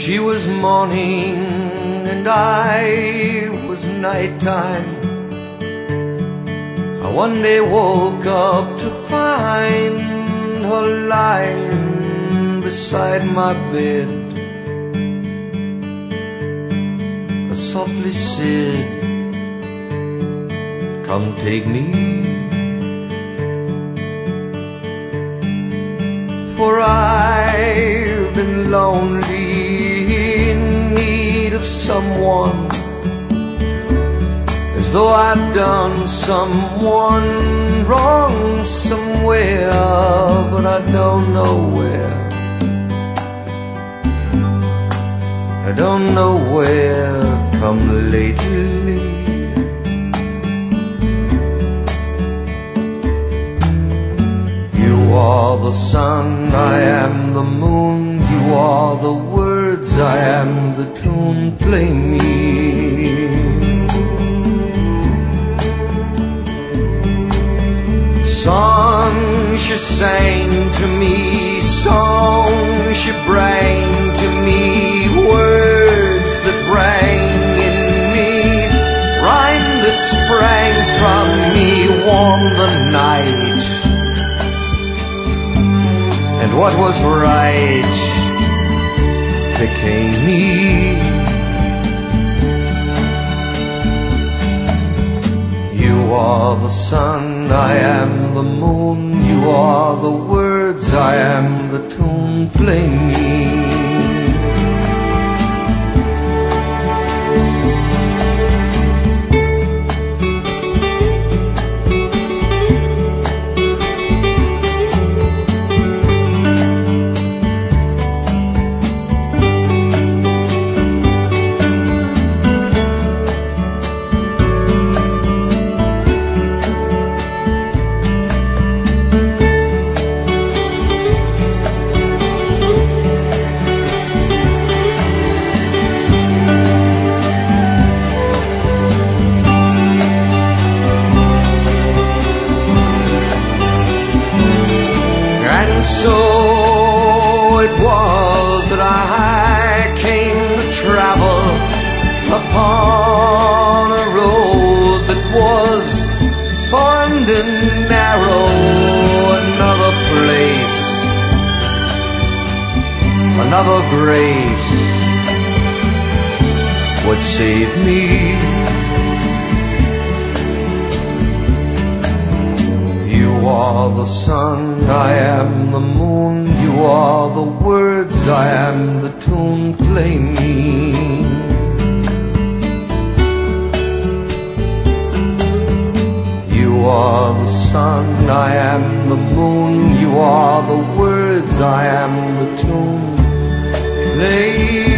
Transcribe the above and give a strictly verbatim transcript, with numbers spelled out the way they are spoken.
She was morning and I was nighttime. I one day woke up to find her lying beside my bed. I softly said, "Come take me, for I've been lonely, in need of someone, as though I'd done someone wrong somewhere, but I don't know where. I don't know where, come lately. You are the sun, I am the moon. You are the words, I am the tune. Play me. Songs she sang to me, songs she brought to me, words that rang in me, rhyme that sprang from me, warmed the night. And what was right became me. You are the sun, I am the moon. You are the words, I am the tune. Play me. So it was that I came to travel upon a road that was formed and narrow. Another place, another grace would save me. You are the sun, I am the moon. You are the words, I am the tune. Play me. You are the sun, I am the moon. You are the words, I am the tune. Play